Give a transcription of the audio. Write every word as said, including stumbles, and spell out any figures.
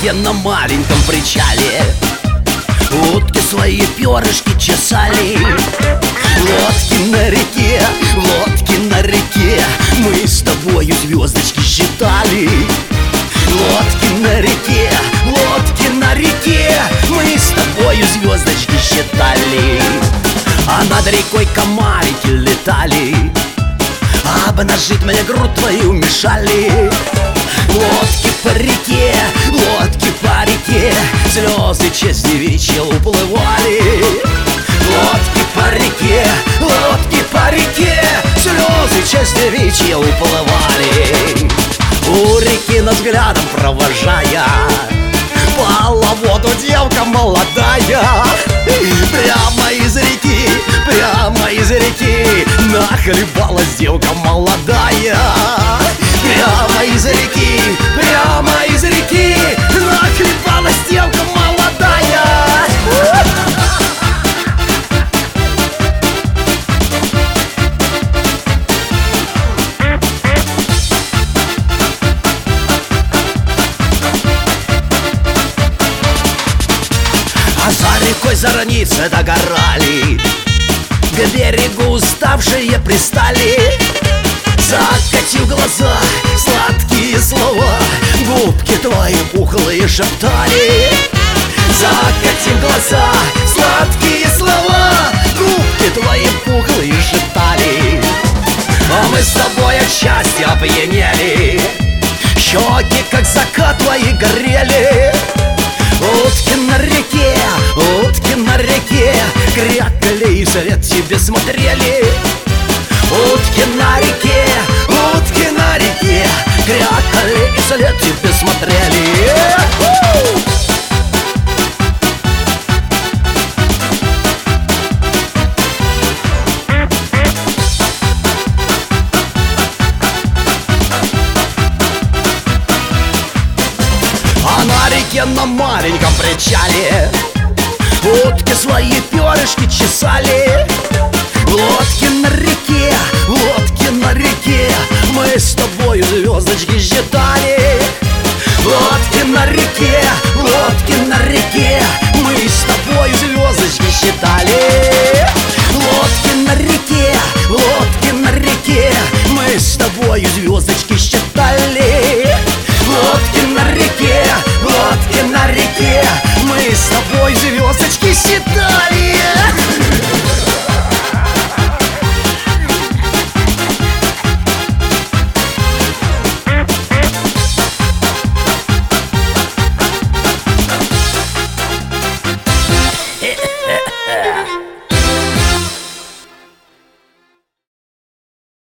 реке на маленьком причале утки свои перышки чесали. Лодки на реке, лодки на реке, мы с тобою звездочки считали. Лодки на реке, лодки на реке, мы с тобою звездочки считали. А над рекой комарики летали, обнажить мне грудь твою мешали. Лодки по реке, лодки по реке, слезы честь девичья уплывали. Лодки по реке, лодки по реке, слезы честь девичья уплывали. У реки нас взглядом провожая пала в воду девка молодая. Прямо из реки, прямо из реки нахлебалась девка молодая. Прямо из реки, прямо из реки нахлебалась девка молодая. А за рекой зорницы догорали, к берегу уставшие пристали. Закатив глаза, сладкие слова губки твои пухлые шептали. Закатив глаза, сладкие слова губки твои пухлые шептали. А мы с тобой от счастья опьянели, щеки как закат твои горели. Утки на реке, утки на реке крякали и вслед тебе смотрели. Утки на реке, утки на реке крякали и вслед тебе смотрели. А на реке на маленьком причале утки свои перышки чесали. Лодки на реке, лодки на реке, мы с тобою звездочки считали. Лодки на реке, лодки на реке, мы с тобою звездочки считали. Лодки на реке, лодки на реке, мы с тобою звездочки считали. Лодки на реке, лодки на реке, мы с тобой звездочки считали.